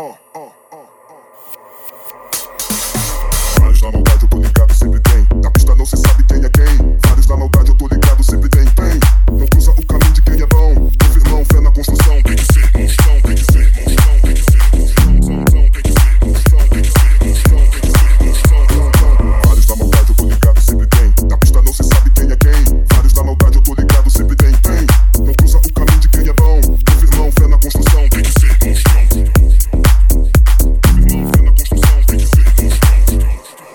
Vários na maldade eu tô ligado, sempre tem. Na pista não se sabe quem é quem. Vários na maldade eu tô ligado, sempre tem. Não cruza o caminho de quem é bom. Meu firmão, fé na construção. Tem que ser monstrão, tem que ser monstrão, tem que ser monstrão, tem que ser monstrão, tem que ser monstrão, tem que ser monstrão. Vários na maldade eu tô ligado, sempre tem. Na pista não se sabe quem é quem. Vários na maldade eu tô ligado, sempre tem. Não cruza o caminho de quem é bom. Meu firmão, fé na construção. Tem que ser monstrão. Firmão, fé na construção. Tem que ser monstrão.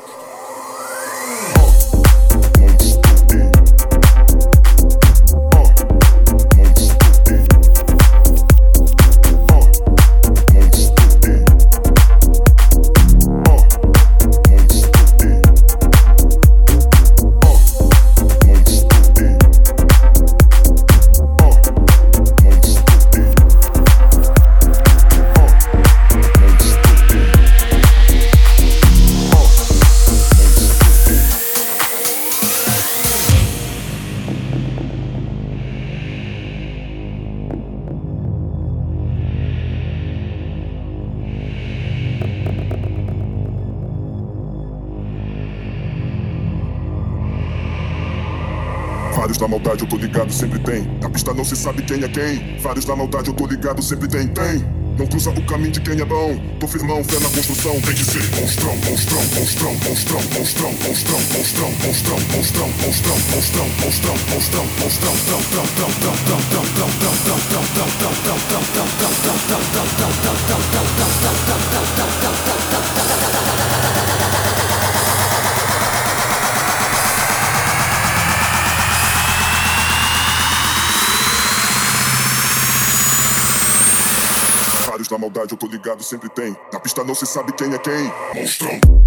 Vários na maldade eu tô ligado, sempre tem. Na pista não se sabe quem é quem. Vários na maldade eu tô ligado, sempre tem. Não cruza o caminho de quem é bom. Tô firmão, fé na construção. Tem que ser monstrão, monstrão, monstrão, monstrão, monstrão, monstrão, monstrão, monstrão, monstrão, monstrão, monstrão, monstrão, monstrão, monstrão, Vários na maldade eu tô ligado, sempre tem. Na pista não se sabe quem é quem. Monstrão.